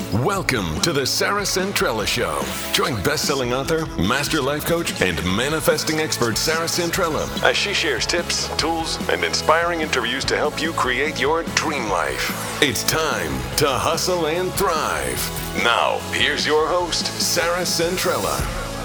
Welcome to the Sarah Centrella Show. Join best-selling author, master life coach, and manifesting expert Sarah Centrella as she shares tips, tools, and inspiring interviews to help you create your dream life. It's time to hustle and thrive. Now, here's your host, Sarah Centrella.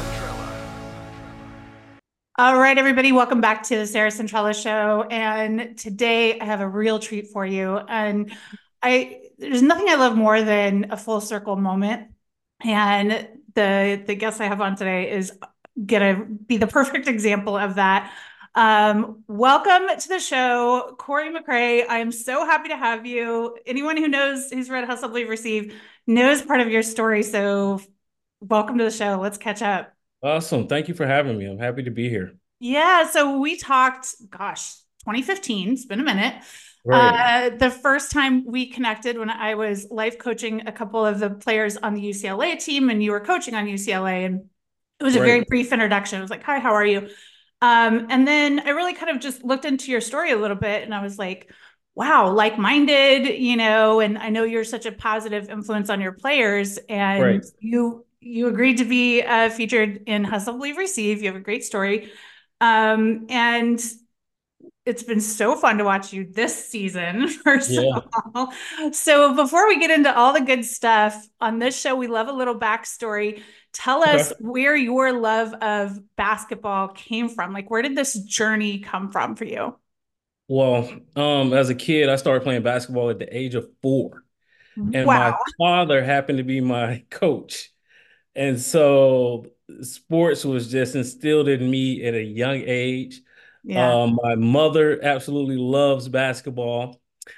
All right, everybody, welcome back to the Sarah Centrella Show. And today I have a real treat for you. And there's nothing I love more than a full circle moment. And the guest I have on today is gonna be the perfect example of that. Welcome to the show, Corey McRae. I am so happy to have you. Anyone who's read Hustle, Believe, Receive knows part of your story. So welcome to the show. Let's catch up. Awesome. Thank you for having me. I'm happy to be here. Yeah, so we talked, 2015. It's been a minute. Right. The first time we connected when I was life coaching a couple of the players on the UCLA team, and you were coaching on UCLA, and it was a very brief introduction. It was like, "Hi, how are you?" And then I really kind of just looked into your story a little bit, and I was like, "Wow, like-minded," and I know you're such a positive influence on your players, and you agreed to be featured in Hustle, Believe, Receive. You have a great story. And it's been so fun to watch you this season, first of all. So before we get into all the good stuff on this show, we love a little backstory. Tell us where your love of basketball came from. Like, where did this journey come from for you? Well, as a kid, I started playing basketball at the age of 4, and my Wow. father happened to be my coach. And so sports was just instilled in me at a young age. Yeah. My mother absolutely loves basketball.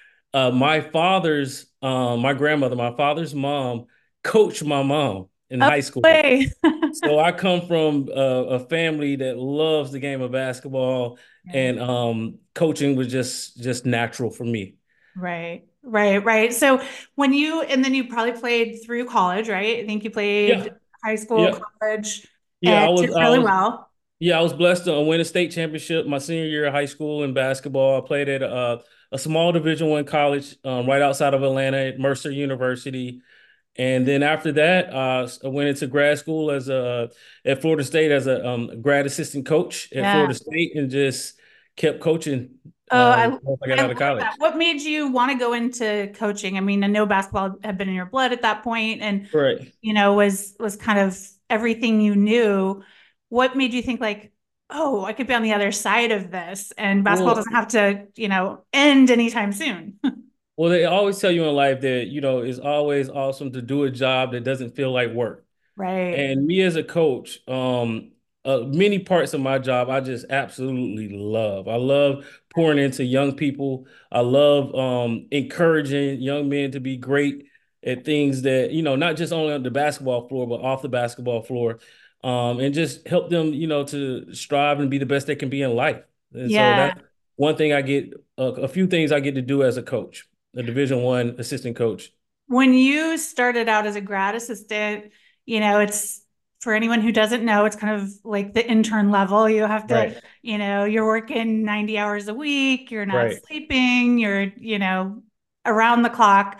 My grandmother, my father's mom, coached my mom in Oh, high school. way. So I come from a family that loves the game of basketball, Yeah. and coaching was just natural for me. Right. So and then you probably played through college, right? I think you Yeah, played high school, yeah, college, yeah. and I did was I really was well. Yeah, I was blessed to win a state championship my senior year of high school in basketball. I played at a small Division I college right outside of Atlanta at Mercer University. And then after that, I went into grad school at Florida State as a grad assistant coach at Yeah. Florida State, and just kept coaching Oh, once I got I out love of college. that. What made you want to go into coaching? I mean, I know basketball had been in your blood at that point, and Right. was kind of everything you knew. What made you think like, oh, I could be on the other side of this, and basketball Well, doesn't have to, end anytime soon. well, they always tell you in life that, it's always awesome to do a job that doesn't feel like work. Right. And me as a coach, many parts of my job I just absolutely love. I love pouring into young people. I love encouraging young men to be great at things that, not just only on the basketball floor, but off the basketball floor, and just help them, to strive and be the best they can be in life. And so Yeah. that's one thing I get, a few things I get to do as a coach, a Division I assistant coach. When you started out as a grad assistant, it's for anyone who doesn't know, it's kind of like the intern level. You have to, Right, you're working 90 hours a week, you're not right. sleeping, you're, around the clock.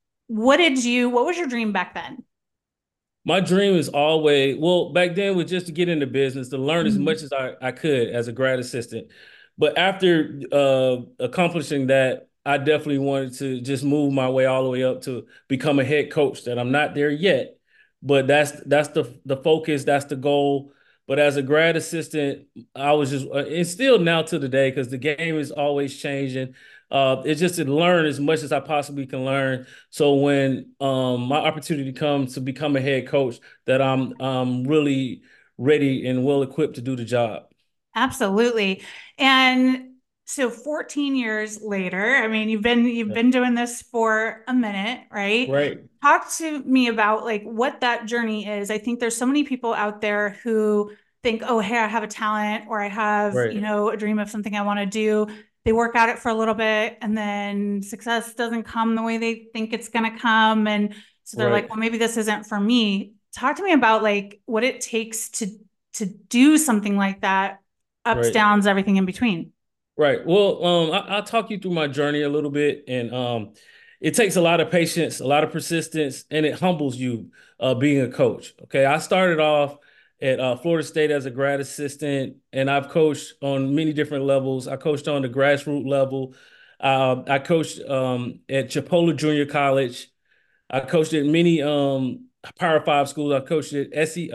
What was your dream back then? My dream is always, well, back then was just to get into business, to learn as Mhm. much as I could as a grad assistant. But after accomplishing that, I definitely wanted to just move my way all the way up to become a head coach. That I'm not there yet, but that's the focus, that's the goal. But as a grad assistant, I was just, it's still now to the day because the game is always changing. It's just to learn as much as I possibly can learn, so when my opportunity comes to become a head coach, that I'm really ready and well equipped to do the job. Absolutely. And so 14 years later, I mean, you've Yeah. been doing this for a minute, right? Right, Talk to me about like what that journey is. I think there's so many people out there who think, "Oh, hey, I have a talent or I have, right, a dream of something I want to do." They work at it for a little bit and then success doesn't come the way they think it's going to come, and so they're like, right, "Well, maybe this isn't for me." Talk to me about like what it takes to do something like that, ups, right. downs, everything in between. Right. Well, I'll talk you through my journey a little bit, and it takes a lot of patience, a lot of persistence, and it humbles you being a coach. Okay, I started off at Florida State as a grad assistant, and I've coached on many different levels. I coached on the grassroots level. I coached at Chipola Junior College. I coached at many Power Five schools. I coached at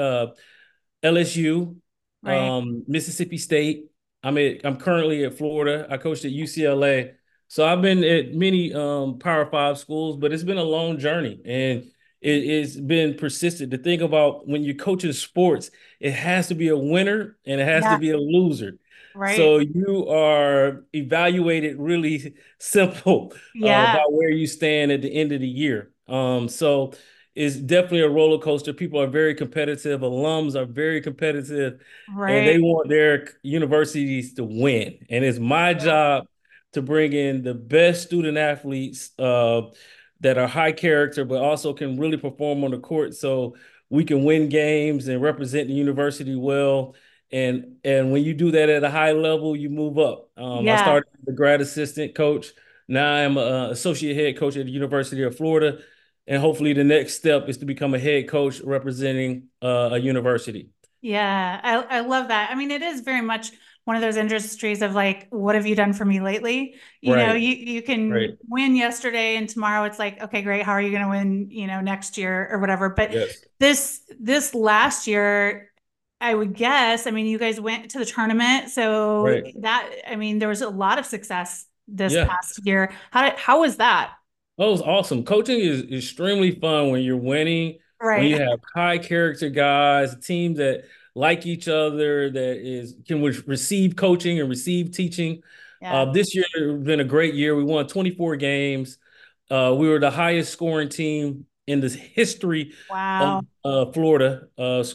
LSU, Right. Mississippi State. I'm currently at Florida. I coached at UCLA. So I've been at many Power Five schools, but it's been a long journey and it's been persistent. To think about when you're coaching sports, it has to be a winner and it has to Yeah. be a loser. Right. So you are evaluated really simple Yeah. about where you stand at the end of the year. So it's definitely a roller coaster. People are very competitive. Alums are very competitive, and they Right. want their universities to win. And it's my Yeah. job to bring in the best student athletes that are high character, but also can really perform on the court, so we can win games and represent the university well. And when you do that at a high level, you move up. I Yeah. started as a grad assistant coach. Now I'm an associate head coach at the University of Florida. And hopefully the next step is to become a head coach representing a university. Yeah, I love that. I mean, it is very much one of those industries of like, what have you done for me lately? You know, Right, you can right. win yesterday and tomorrow it's like, okay, great. How are you going to win, next year or whatever? But Yes. this last year, I would guess, I mean, you guys went to the tournament, so Right. that, I mean, there was a lot of success this Yeah. past year. How was that? That was awesome. Coaching is extremely fun when you're winning, when you Right. have high character guys, teams that like each other, that is can receive coaching and receive teaching. Yeah. This year has been a great year. We won 24 games. We were the highest scoring team in the history of Wow. Florida.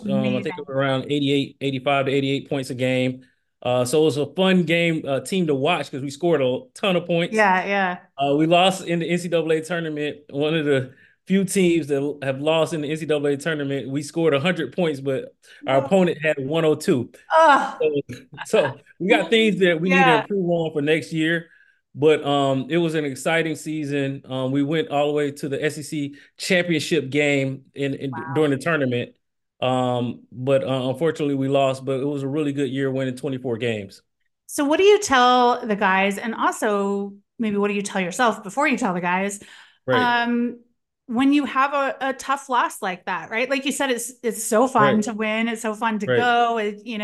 I think it Amazing. was around 88, 85 to 88 points a game. So it was a fun game team to watch because we scored a ton of points. Yeah, yeah. We lost in the NCAA tournament. One of the few teams that have lost in the NCAA tournament. We scored 100 points, but our opponent had 102. Oh, So, so we got things that we need to yeah. improve on for next year. But it was an exciting season. We went all the way to the SEC championship game during the tournament. But unfortunately, we lost. But it was a really good year, winning 24 games. So what do you tell the guys, and also maybe what do you tell yourself before you tell the guys, Right, um, when you have a tough loss like that, right? Like you said, it's so fun right, to win, it's so fun to right, go,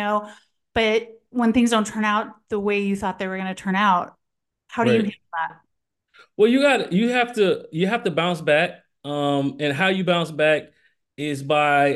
but when things don't turn out the way you thought they were going to turn out, how do you right. handle that? Well, you have to bounce back. And how you bounce back is by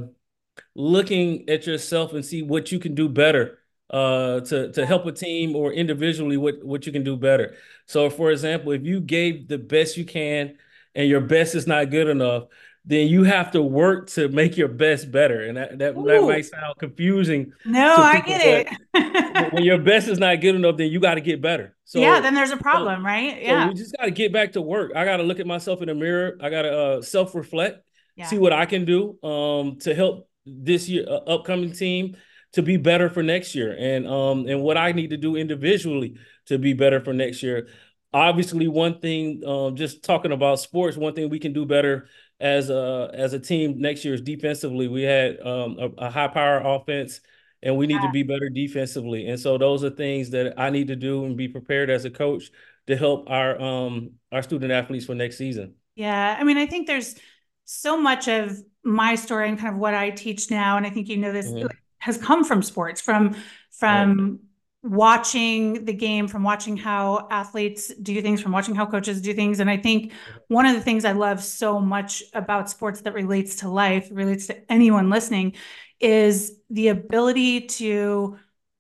looking at yourself and see what you can do better to help a team or individually what you can do better. So, for example, if you gave the best you can and your best is not good enough, then you have to work to make your best better. And that Ooh, might sound confusing no, to I people, get but it. when your best is not good enough, then you got to get better. Yeah, So, then there's a so, problem, right? so Yeah. we just got to get back to work. I got to look at myself in the mirror. I got to self-reflect, see Yeah. what I can do to help this year upcoming team to be better for next year, and what I need to do individually to be better for next year. Obviously, one thing, just talking about sports, one thing we can do better as a team next year is defensively. We had a high power offense, and we need to be better defensively. And so those are things that I need to do and be prepared as a coach to help our student athletes for next season. Yeah, I mean, I think there's so much of my story and kind of what I teach now, and I think this Mhm. has come from sports, from Right. from watching the game, from watching how athletes do things, from watching how coaches do things. And I think one of the things I love so much about sports that relates to life, relates to anyone listening, is the ability to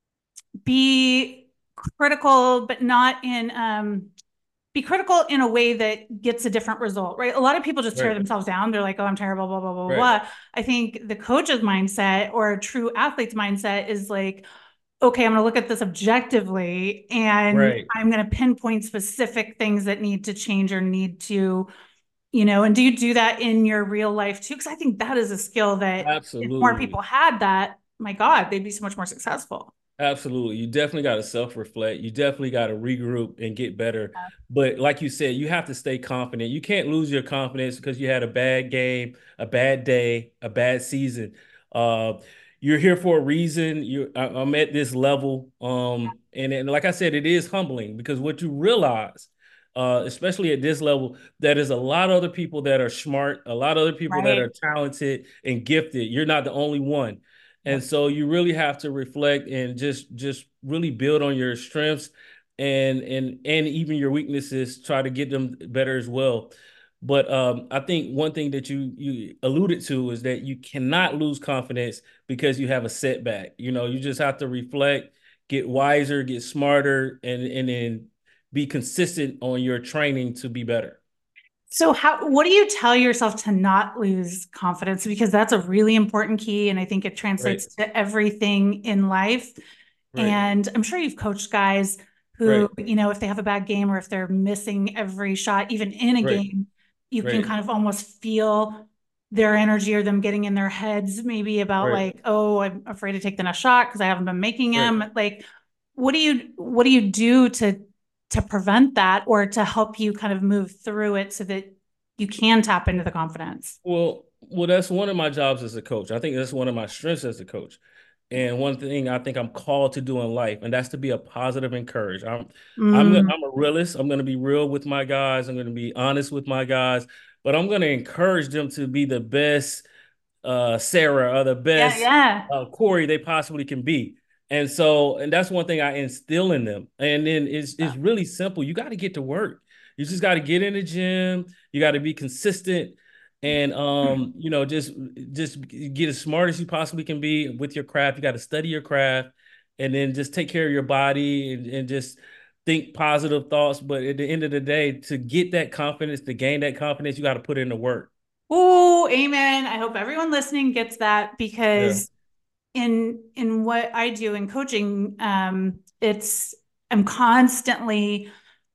be critical, but not in be critical in a way that gets a different result, right? A lot of people just tear Right. themselves down. They're like, oh, I'm terrible, blah, blah, blah, Right. blah. I think the coach's mindset or a true athlete's mindset is like, okay, I'm going to look at this objectively and Right. I'm going to pinpoint specific things that need to change or need to, and do you do that in your real life too? Because I think that is a skill that if more Absolutely. people had that, my God, they'd be so much more successful. Absolutely. You definitely got to self-reflect. You definitely got to regroup and get better. But like you said, you have to stay confident. You can't lose your confidence because you had a bad game, a bad day, a bad season. Uh, you're here for a reason. I'm at this level. And like I said, it is humbling because what you realize, especially at this level, that is a lot of other people that are smart, a lot of other people that Right. are talented and gifted. You're not the only one. And Yep. so you really have to reflect and just really build on your strengths and even your weaknesses, try to get them better as well. But I think one thing that you alluded to is that you cannot lose confidence because you have a setback. You just have to reflect, get wiser, get smarter, and then be consistent on your training to be better. So what do you tell yourself to not lose confidence? Because that's a really important key. And I think it Right, translates to everything in life. right, And I'm sure you've coached guys who, right, if they have a bad game or if they're missing every shot, even in a right, game, you can right, kind of almost feel their energy or them getting in their heads, maybe about right, like, oh, I'm afraid to take the next shot because I haven't been making right. them. Like, what do you do to prevent that or to help you kind of move through it so that you can tap into the confidence? Well, that's one of my jobs as a coach. I think that's one of my strengths as a coach. And one thing I think I'm called to do in life, and that's to be a positive encourager. Mm, I'm a realist. I'm going to be real with my guys. I'm going to be honest with my guys, but I'm going to encourage them to be the best Sarah or the yeah, best yeah. Corey they possibly can be. And that's one thing I instill in them. And then it's really simple. You got to get to work. You just got to get in the gym. You got to be consistent and just get as smart as you possibly can be with your craft. You got to study your craft and then just take care of your body and just think positive thoughts. But at the end of the day, to get that confidence, to gain that confidence, you got to put in the work. Oh, amen. I hope everyone listening gets that Yeah. because in what I do in coaching, it's I'm constantly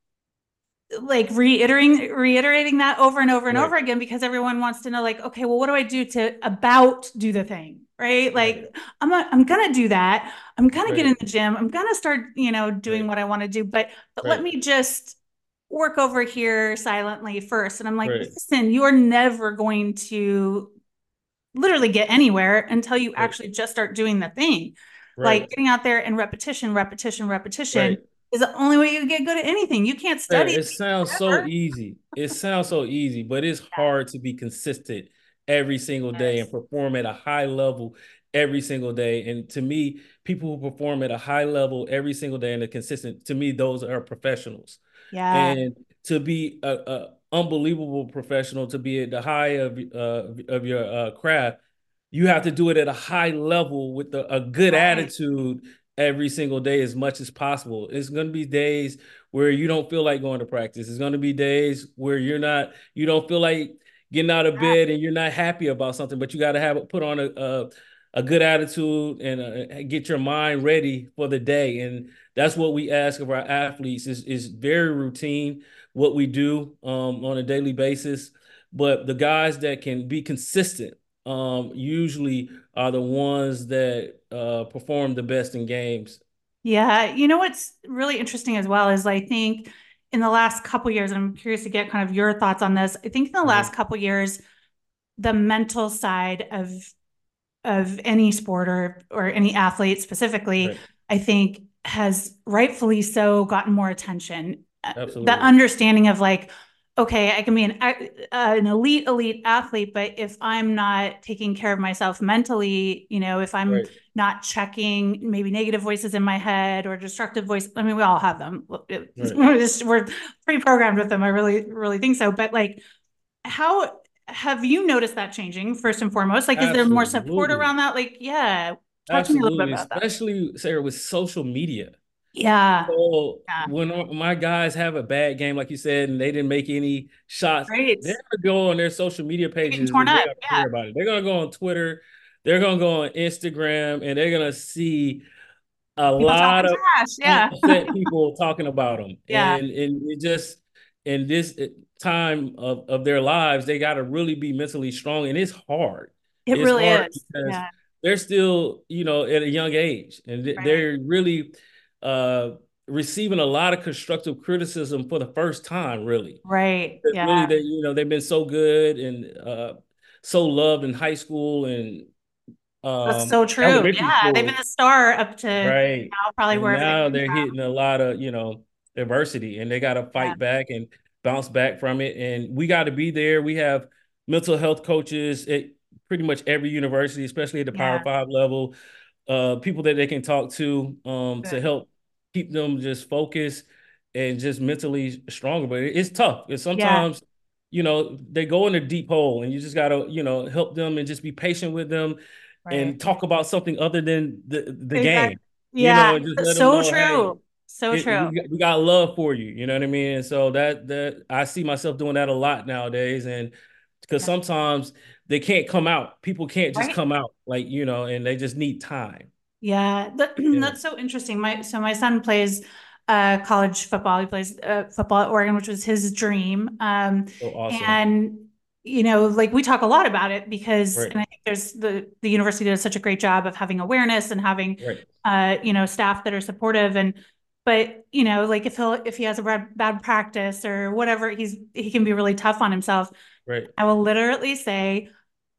like reiterating that over and over and Right. over again because everyone wants to know like, okay, well, what do I do to about do the thing, right? Right. Like I'm gonna do that. I'm gonna get Right. in the gym. I'm gonna start, doing Right. what I want to do, but let Right. me just work over here silently first. And I'm like, Right. listen, you are never going to literally get anywhere until you Right. actually just start doing the thing. Like Right. getting out there and repetition Right. is the only way you get good at anything. You can't Sarah, study it sounds so forever. easy. It sounds so easy, but it's Yeah. hard to be consistent every single day and Yes. perform at a high level every single day. And to me, people who perform at a high level every single day and are consistent, to me, those are professionals. Yeah. And to be a unbelievable professional, to be at the high of your craft, you have to do it at a high level with a good Right. attitude every single day as much as possible. It's going to be days where you don't feel like going to practice. It's going to be days where you don't feel like getting out of Yeah. bed and you're not happy about something, but you got to have it put on a good attitude and get your mind ready for the day. And that's what we ask of our athletes is very routine what we do on a daily basis. But the guys that can be consistent usually are the ones that perform the best in games. Yeah. You know what's really interesting as well is I think in the last couple years, and I'm curious to get kind of your thoughts on this. I think in the last Mhm. couple years, the mental side of any sport or any athlete specifically, Right. I think has rightfully so gotten more attention. The Absolutely. understanding of like, okay, I can be an elite athlete, but if I'm not taking care of myself mentally, if I'm Right. not checking maybe negative voices in my head or destructive voice, I mean, we all have them. Right. We're pre-programmed with them. I really, really think so. But like, how have you noticed that changing first and foremost? Like, is there more support Absolutely. around that? Like, yeah, talk to me a little bit Absolutely. about that. Especially, Sarah, with social media. Yeah, So yeah, when my guys have a bad game, like you said, and they didn't make any shots, great. they're gonna go on their social media They're getting pages torn and they're up. gonna Yeah, hear about it. They're gonna go on Twitter, they're gonna go on Instagram, and they're gonna see a people lot talking of trash. Yeah, upset people talking about them. yeah. And it just in this time of their lives, they got to really be mentally strong, and it's hard. It It's really hard is. because Yeah, they're still, at a young age, and Right. they're really uh, receiving a lot of constructive criticism for the first time, really. Right. Really, Yeah. they've been so good and so loved in high school and That's so true. elementary Yeah. They've been school. the star up to Right. now, probably And wherever they now come they're from. hitting a lot of, adversity, and they got to Yeah. fight back and bounce back from it. And we got to be there. We have mental health coaches at pretty much every university, especially at the Power Yeah. Five level, people that they can talk to Good. help keep them just focused and just mentally stronger. But it's tough. It's Yeah. sometimes, they go in a deep hole, and you just got to, help them and just be patient with them Right. and talk about something other than the Exactly. game, Yeah. and just let them So know, hey, true. So true. we got love for you. You know what I mean? And so that I see myself doing that a lot nowadays, and because Yeah. sometimes they can't come out. People can't just Right. come out, like, and they just need time. Yeah. Yeah. That's so interesting. My son plays college football. He plays football at Oregon, which was his dream. So awesome. And like we talk a lot about it because, Right. and I think there's the university does such a great job of having awareness and having Right. staff that are supportive. But like if he has a bad practice or whatever, he can be really tough on himself. Right. I will literally say,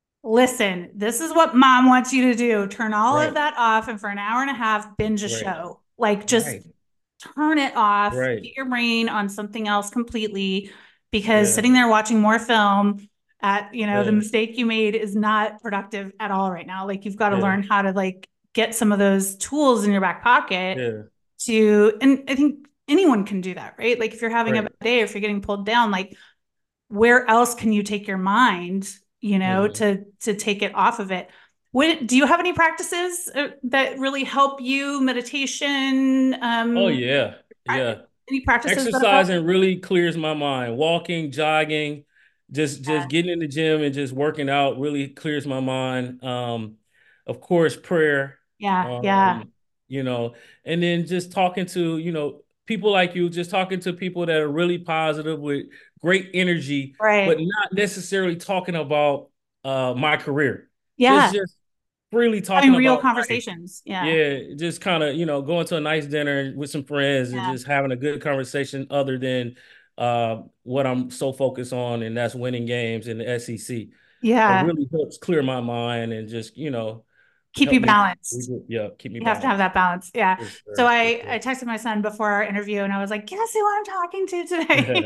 listen, this is what mom wants you to do. Turn all of Right. that off, and for an hour and a half, binge a Right. show. Like, just Right. turn it off, Right. get your brain on something else completely, because Yeah. sitting there watching more film at, the Yeah. mistake you made is not productive at all right now. Like, you've got to Yeah. learn how to like get some of those tools in your back pocket Yeah. and I think anyone can do that, right? Like, if you're having a Right. bad day or if you're getting pulled down, like, where else can you take your mind, Mhm. to take it off of it? Do you have any practices that really help you? Meditation, Oh yeah. Yeah. any practices that have helped? Exercising really clears my mind. Walking, jogging, just Yeah, getting in the gym and just working out really clears my mind. Of course, prayer. yeah, yeah, Um, you know, and then just talking to, people like you, just talking to people that are really positive with great energy, but right, not necessarily talking about my career. yeah. Just freely talking Having real about life. conversations. Yeah, Yeah, just kind of, going to a nice dinner with some friends and yeah, just having a good conversation other than what I'm so focused on, and that's winning games in the SEC. It yeah. really helps clear my mind and just, Keep help you me, balanced. yeah, keep me You have to have balanced. that balance. Yeah. For So sure, for I sure. texted my son before our interview and I was like, guess who I'm talking to today?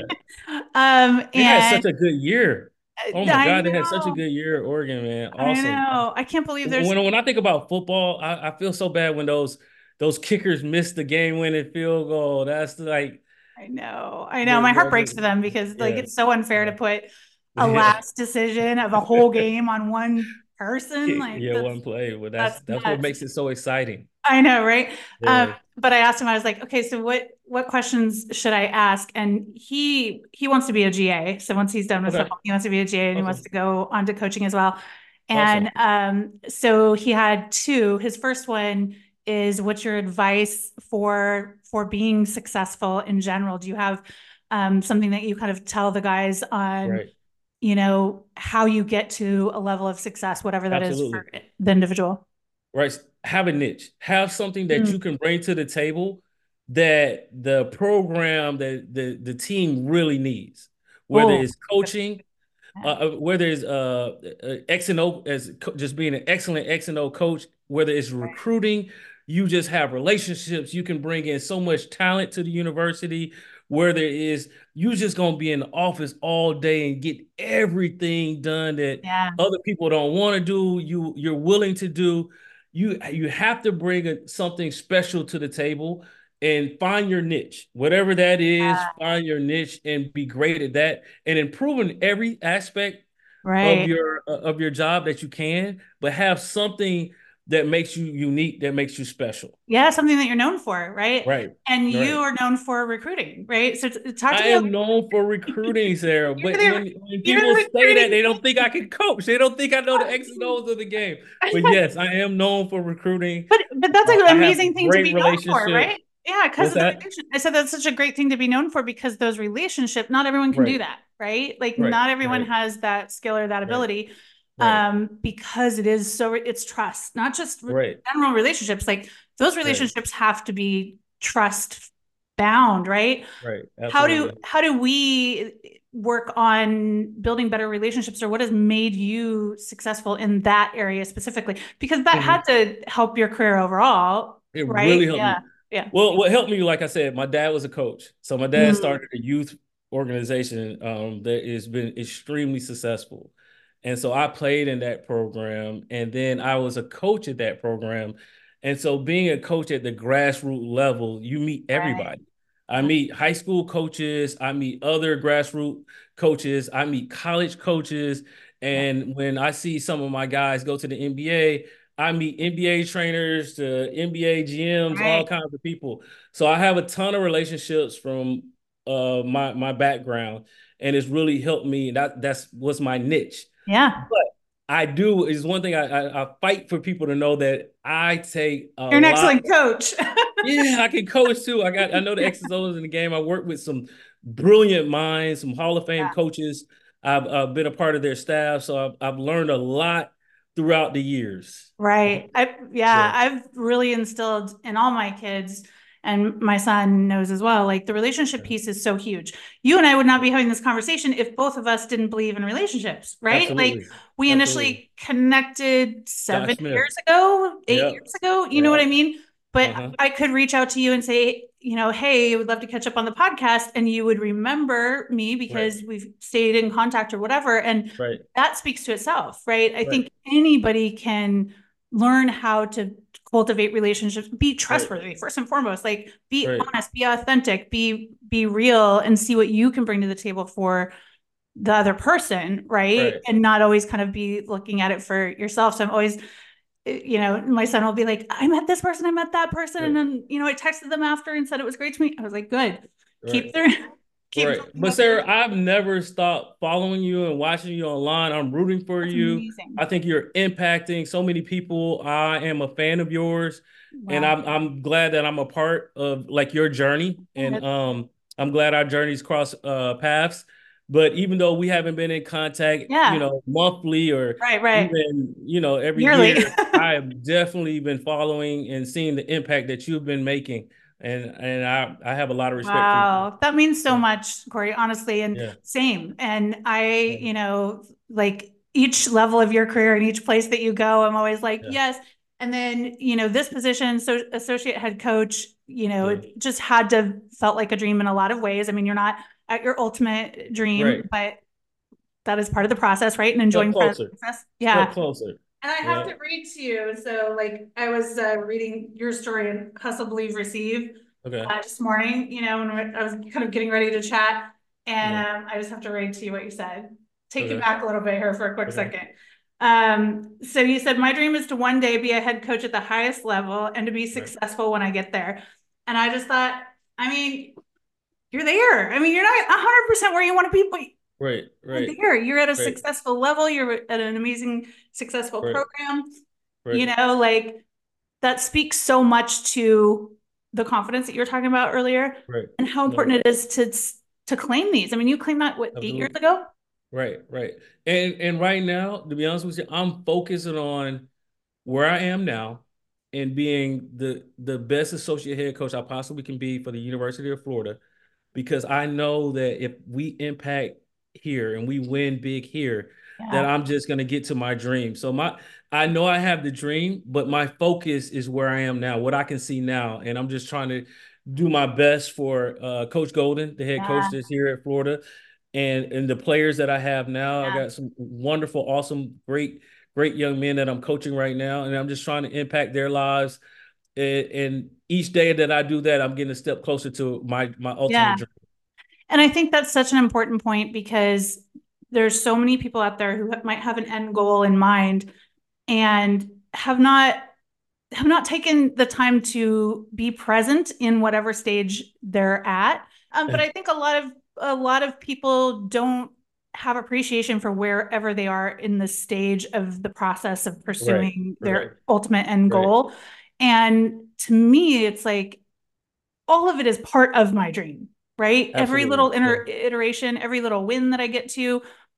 They had And such a good year. Oh my I God, they had such a know, good year at Oregon, man. I Awesome. know. I can't believe there's, When I think about football, I feel so bad when those kickers miss the game winning field goal. That's like I know. I know. the My heart the, breaks for them because like yeah. it's so unfair to put a Yeah. last decision of a whole game on one person. Like Yeah, one play, but that's that's that's what nuts. makes it so exciting. I know, right? Yeah. But I asked him, I was like, okay, so what questions should I ask? And he wants to be a GA. So once he's done with Okay. football, he wants to be a GA and he wants Awesome. to go on to coaching as well. And Awesome. so he had two. His first one is, what's your advice for being successful in general? Do you have something that you kind of tell the guys on, Right. how you get to a level of success, whatever that is Absolutely. for the individual? Right. Have a niche. Have something that Mm. you can bring to the table that the program that the team really needs, whether Oh, it's coaching, whether it's X and O just being an excellent X and O coach, whether it's recruiting, you just have relationships. You can bring in so much talent to the university. Where there is, you just gonna be in the office all day and get everything done that yeah, other people don't want to do. You're willing to do. You have to bring something special to the table and find your niche, whatever that is. Find your niche and be great at that, and improving every aspect right. of your job that you can, but have something that makes you unique, that makes you special. Yeah, something that you're known for, right? Right. And you Right. are known for recruiting, right? So talk to I me am known for recruiting, Sarah, you're but the when you're people the say that, recruiting. they don't think I can coach. They don't think I know the X and O's of the game. But yes, I am known for recruiting. But that's like I an have amazing thing to great be known for, relationships. right? Yeah, because What's of the that? relationship. I said that's such a great thing to be known for because those relationships, not everyone can do Right. that, right? Like Right. not everyone Right. has that skill or that Right. ability. Right. Because it's trust, not just Right. general relationships. Like those Right. relationships have to be trust bound, right? Right. How do Absolutely. how do we work on building better relationships, or what has made you successful in that area specifically? Because that had Mhm. to help your career overall, It right? really helped me. Yeah. Yeah. Well, what helped me, like I said, my dad was a coach. So my dad Mm, started a youth organization that has been extremely successful. And so I played in that program, and then I was a coach at that program. And so being a coach at the grassroots level, you meet right. everybody. I meet high school coaches, I meet other grassroots coaches, I meet college coaches. Yeah. And when I see some of my guys go to the NBA, I meet NBA trainers to NBA GMs, all Right. kinds of people. So I have a ton of relationships from my background, and it's really helped me. That's what's my niche. Yeah. But I do is one thing I fight for people to know that I take a You're an lot. excellent coach. Yeah, I can coach too. I know the X's and O's in the game. I work with some brilliant minds, some Hall of Fame Yeah. coaches. I've been a part of their staff, so I've learned a lot throughout the years. Right. Yeah, I've really instilled in all my kids, and my son knows as well, like the relationship yeah. piece is so huge. You and I would not be having this conversation if both of us didn't believe in relationships, right? Like Absolutely. we Absolutely. initially connected Josh 7 years Smith. ago, 8 years Yep. ago, you know what I Yep. mean? But Uh-huh. I could reach out to you and say, hey, I would love to catch up on the podcast. And you would remember me Right. because we've stayed in contact or whatever. And Right. that speaks to itself, right? I Right. think anybody can learn how to cultivate relationships, be Right. trustworthy first and foremost, like be Right. honest, be authentic, be real, and see what you can bring to the table for the other person, right? Right. And not always kind of be looking at it for yourself. So I'm always, my son will be like, I met this person, I met that person, and Right. then I texted them after and said it was great to me. I was like, good, Right. keep their keep Right. talking But about the Sarah, relationship. I've never stopped following you and watching you online. I'm rooting for That's you. amazing. I think you're impacting so many people. I am a fan of yours, and Wow. I'm glad that I'm a part of like your journey. And I'm glad our journeys cross paths. But even though we haven't been in contact, Yeah. monthly or Right. even, every Yearly. year, I have definitely been following and seeing the impact that you've been making. And I have a lot of respect for you. Wow, that means so Yeah. much, Corey, honestly, and Yeah. same. And I, Yeah. like each level of your career and each place that you go, I'm always like, Yeah. yes. And then, this position, so associate head coach, Yeah. it just had to felt like a dream in a lot of ways. I mean, you're not at your ultimate dream, Right. but that is part of the process, right? And Step enjoying part of closer. the process. Step Yeah. closer. And I have Yeah. to read to you. So, like, I was reading your story in Hustle, Believe, Receive Okay. this morning, when I was kind of getting ready to chat. And Yeah. I just have to read to you what you said. Take you Okay. back a little bit here for a quick Okay. second. So you said, my dream is to one day be a head coach at the highest level and to be Right. successful when I get there. And I just thought, I mean, you're there. I mean, you're not 100% where you want to be, but Right. you're Right. there. You're at a Right. successful level. You're at an amazing, successful Right. program. Right. Like that speaks so much to the confidence that you were talking about earlier Right. and how No, important it is to claim these. I mean, you claimed that, what, 8 years absolutely. ago? Right. Right. And right now, to be honest with you, I'm focusing on where I am now and being the best associate head coach I possibly can be for the University of Florida, because I know that if we impact here and we win big here, that Yeah. I'm just going to get to my dream. So I know I have the dream, but my focus is where I am now, what I can see now. And I'm just trying to do my best for Coach Golden, the head coach Yeah. that's here at Florida, and the players that I have now. I Yeah. got some wonderful, awesome, great young men that I'm coaching right now, and I'm just trying to impact their lives. And each day that I do that, I'm getting a step closer to my ultimate Yeah. dream. And I think that's such an important point because there's so many people out there who might have an end goal in mind and have not taken the time to be present in whatever stage they're at. But I think a lot of people don't have appreciation for wherever they are in the stage of the process of Right, pursuing right, their ultimate end right. goal. And to me, it's like all of it is part of my dream, right? Every Absolutely. little Yeah, iteration, every little win that I get to,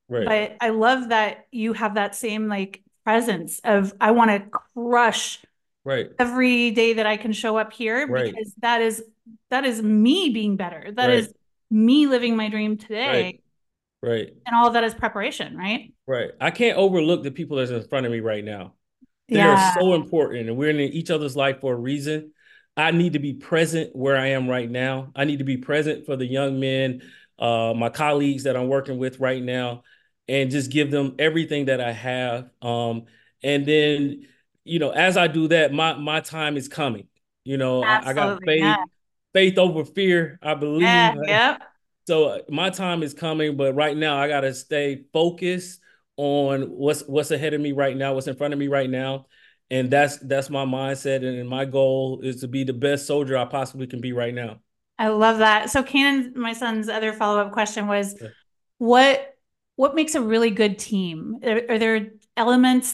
Right. But I love that you have that same like presence of I want to crush Right. every day that I can show up here, Right. because that is me being better. That Right. is me living my dream Right. today. Right. And all of that is preparation, right? Right. I can't overlook the people that's in front of me right now. They are Yeah. so important, and we're in each other's life for a reason. I need to be present where I am right now. I need to be present for the young men, my colleagues that I'm working with right now, and just give them everything that I have. And then, as I do that, my time is coming. I got Absolutely. Yeah. faith over fear. I believe. Yeah. Yep. So my time is coming, but right now I gotta stay focused on what's ahead of me right now, what's in front of me right now, and that's my mindset, and my goal is to be the best soldier I possibly can be right now. I love that. So Kanan, my son's other follow-up question was, Yeah. what what makes a really good team? Are there elements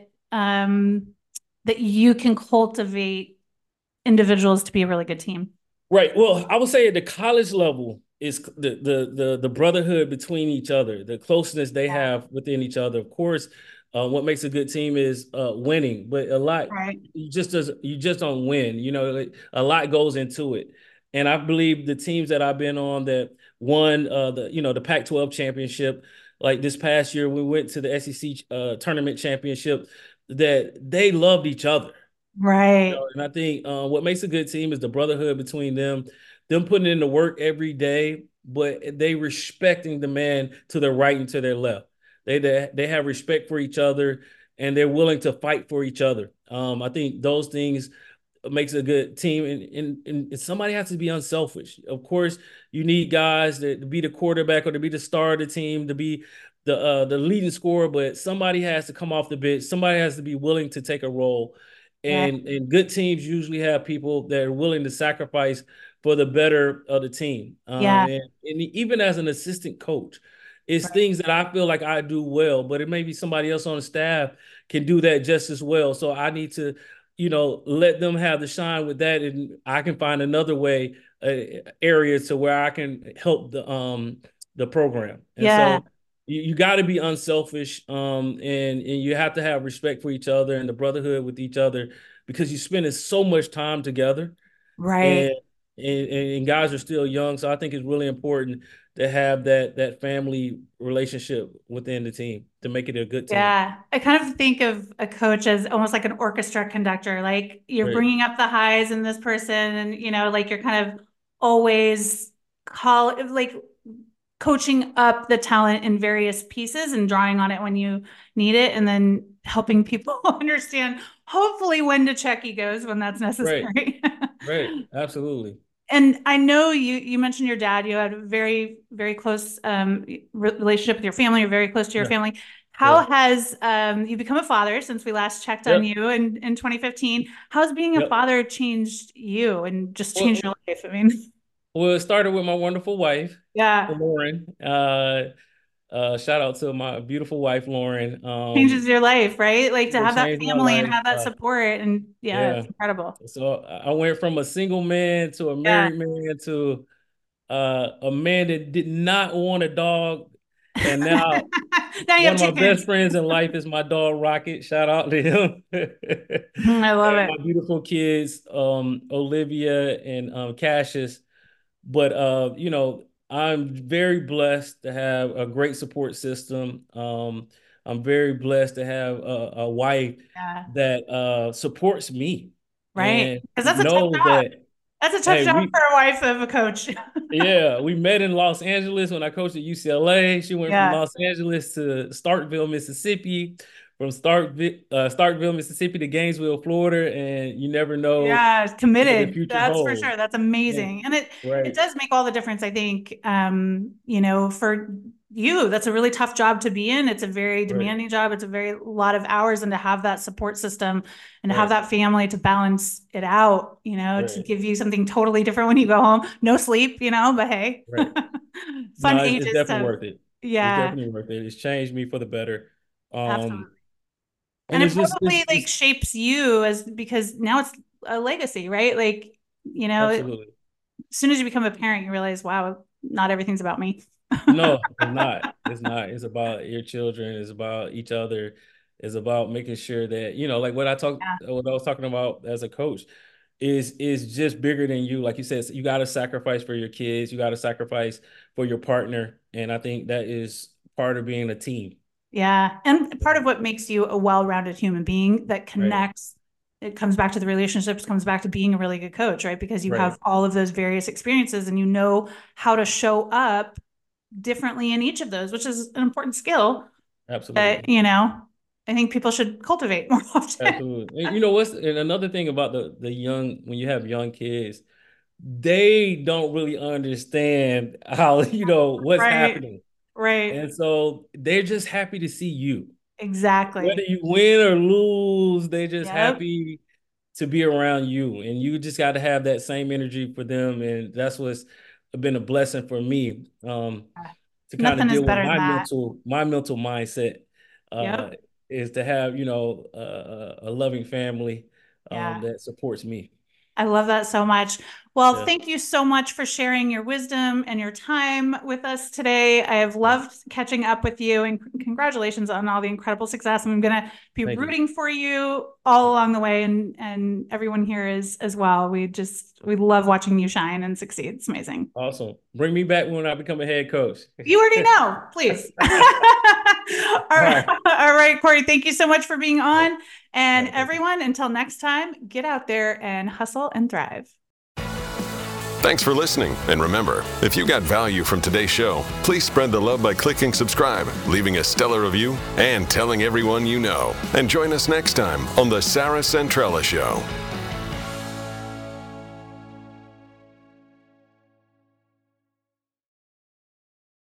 that you can cultivate individuals to be a really good team? Right. Well, I would say at the college level is the brotherhood between each other, the closeness they Yeah. have within each other. Of course, what makes a good team is winning, but a lot Right. you just don't win. Like, a lot goes into it, and I believe the teams that I've been on that won the Pac-12 championship, like this past year we went to the SEC tournament championship, that they loved each other. Right. And I think what makes a good team is the brotherhood between them putting in the work every day, but they respecting the man to their right and to their left. They have respect for each other, and they're willing to fight for each other. I think those things makes a good team, and somebody has to be unselfish. Of course, you need guys to be the quarterback or to be the star of the team, to be the leading scorer, but somebody has to come off the bench. Somebody has to be willing to take a role. Right. And good teams usually have people that are willing to sacrifice for the better of the team. Yeah. And even as an assistant coach, it's Right. things that I feel like I do well, but it may be somebody else on the staff can do that just as well. So I need to, let them have the shine with that, and I can find another way, area to where I can help the program. And Yeah. so you got to be unselfish, and you have to have respect for each other and the brotherhood with each other, because you spending so much time together, Right. and and guys are still young. So I think it's really important to have that family relationship within the team to make it a good team. Yeah. I kind of think of a coach as almost like an orchestra conductor. Like you're Right. bringing up the highs in this person, and like you're kind of always like coaching up the talent in various pieces and drawing on it when you need it, and then helping people understand hopefully when to check egos when that's Right. necessary. Right. Absolutely. And I know you mentioned your dad. You had a very, very close relationship with your family. You're very close to your Yeah. family. Yeah. How has you become a father since we last checked on Yep. you in 2015? How's being a Yep. father changed you and just changed Well, your life? I mean, well, it started with my wonderful wife, yeah, Lauren. Shout out to my beautiful wife, Lauren. changes your life, right? Like to It have that changed my family and life. have that support, and yeah, Yeah. it's incredible. So I went from a single man to a Yeah. married man to a man that did not want a dog. And now Now you one have of two my best kids. friends in life is my dog, Rocket. Shout out to him. I love And it. my beautiful kids, Olivia and Cassius. But I'm very blessed to have a great support system. I'm very blessed to have a wife Yeah. that supports me Right. and Because that's a tough knows job. that, That's a tough hey, job for a wife of a coach. yeah, we met in Los Angeles when I coached at UCLA. She went from Yeah. Los Angeles to Starkville, Mississippi, from Starkville, Mississippi to Gainesville, Florida, and you never know Yeah, what the committed. future That's for holds. sure. That's And, amazing. And it right, does make all the difference, I think. For you, that's a really tough job to be in. It's a very right, demanding job. It's a very lot of hours, and to have that support system and to have right, that family to balance it out, to right, give you something totally different when you go home. No sleep, but hey. right. Fun No, it's ages definitely to, worth it. It's yeah, definitely worth it. It's changed me for the better. Um, absolutely. And and it it's just probably like shapes you because now it's a legacy, right? Like, as absolutely. soon as you become a parent, you realize, wow, not everything's about me. No, it's not. It's not. It's about your children. It's about each other. It's about making sure that, like what I was talking about as a coach is just bigger than you. Like you said, you got to sacrifice for your kids. You got to sacrifice for your partner. And I think that is part of being a team. Yeah. And part of what makes you a well-rounded human being that connects, it comes back to the relationships, comes back to being a really good coach, right? Because you have all of those various experiences and you know how to show up differently in each of those, which is an important skill. Absolutely. I think people should cultivate more often. Absolutely. And another thing about the young, when you have young kids, they don't really understand how, what's happening. Right. And so they're just happy to see you. Exactly. Whether you win or lose, they're just happy to be around you. And you just got to have that same energy for them. And that's what's been a blessing for me, to kind of deal with my mental mindset, is to have, a loving family that supports me. I love that so much. Well, thank you so much for sharing your wisdom and your time with us today. I have loved catching up with you, and congratulations on all the incredible success. I'm going to be rooting for you all along the way, and everyone here is as well. We love watching you shine and succeed. It's amazing. Awesome. Bring me back when I become a head coach. You already know, please. All right, Corey, thank you so much for being on. And everyone, until next time, get out there and hustle and thrive. Thanks for listening. And remember, if you got value from today's show, please spread the love by clicking subscribe, leaving a stellar review, and telling everyone you know. And join us next time on The Sarah Centrella Show.